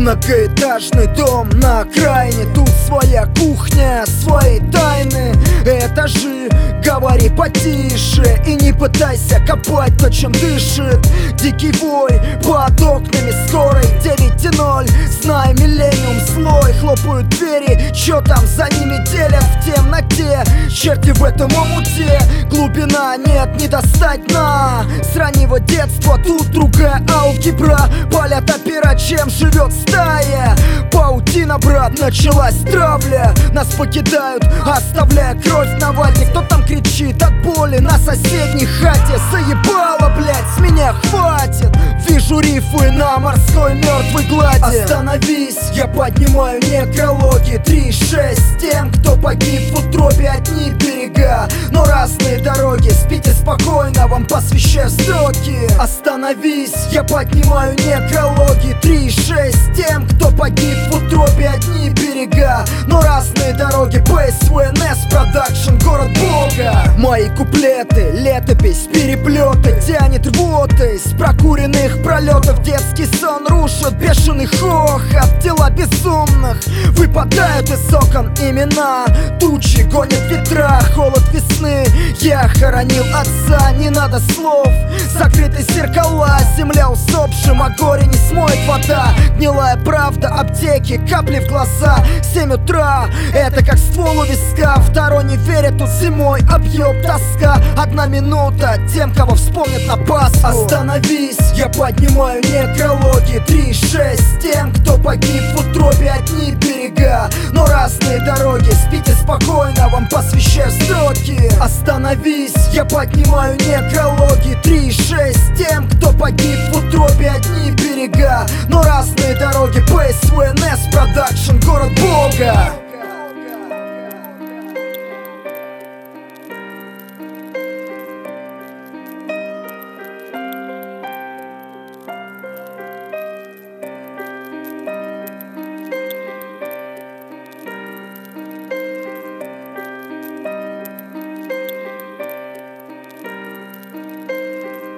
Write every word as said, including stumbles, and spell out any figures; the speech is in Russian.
Многоэтажный дом на окраине, тут своя кухня, свои тайны, этажи. Говори потише и не пытайся копать то, чем дышит дикий вой под окнами скорой девять ноль. Знай, миллениум слой, хлопают двери, чё там за ними делят в темноте? Черти в этом омуте, глубина нет, не достать на. С раннего детства тут другая алгебра, палят опера, чем живет стая. Паутина, брат, началась травля. Нас покидают, оставляя кровь на вате. Кто там кричит от боли на соседней хате? Заебало, блять, с меня хватит. Вижу рифы на морской мертвой глади. Остановись, я поднимаю некрологи. Три шесть тем, кто погиб в утробе, одни берега, но разные дороги. Спите спокойно, вам посвящаю строки. Остановись, я поднимаю некрологи. Три шесть тем, кто погиб в утробе, одни берега, но разные дороги. пэ эс вэ эн эс Production, город Бога. Мои куплеты, летопись, переплеты, тянет рвотой с прокуренных пролетов. Детский сон рушит бешеный хохот, тела безумных выпадают из окон. Имена тучи гонят ветра, холод весны. Я хоронил отца, не надо слов. Закрыты зеркала, земля усопшим, а горе не смоет вода. Гнилая правда, аптеки, капли в глаза. Семь утра, это как ствол у виска. Второй не верит, тут зимой объем тоска. Одна минута тем, кого вспомнят на Пасху. Остановись, я поднимаю некрологи. Три шесть тем, кто погиб в утробе, одни берега, но разные дороги. Спите спокойно, вам посвящаю строки. Остановись, я поднимаю некрологи. Три шесть тем, кто погиб в утробе, одни берега, но разные дороги. пэ эс вэ эн эс